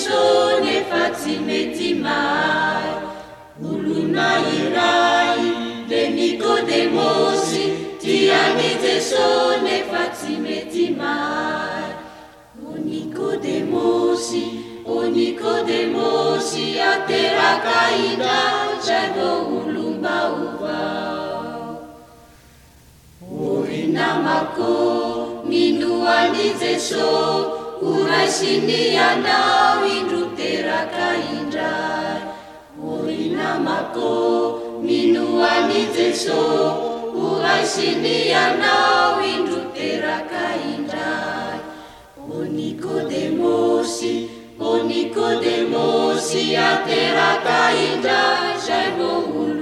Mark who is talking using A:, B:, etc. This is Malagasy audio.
A: Jesosy nefa tsy mety mahay. Olona iray le Nikodemosy tiany Jesosy nefa tsy mety mahay. O Nikodemosy ateraka indray zay vao olom-baovao. Ry namako minoany Jesosy ho raisiny anao indro teraka indray. Ry namako minoany Jesosy ho raisiny anao indro teraka indray. O Nikodemosy ateraka indray zay vao